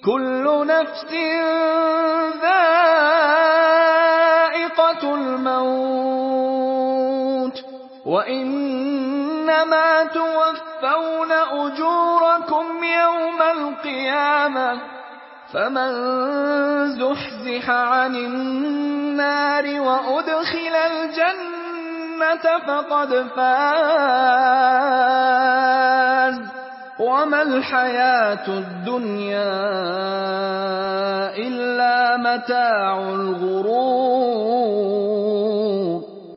كل نفس ذائقة الموت وإنما توفون أجوركم يوم القيامة فمن زحزح عن النار وأدخل الجنة فقد فاز وما الحياة الدنيا إلا متاع الغرور.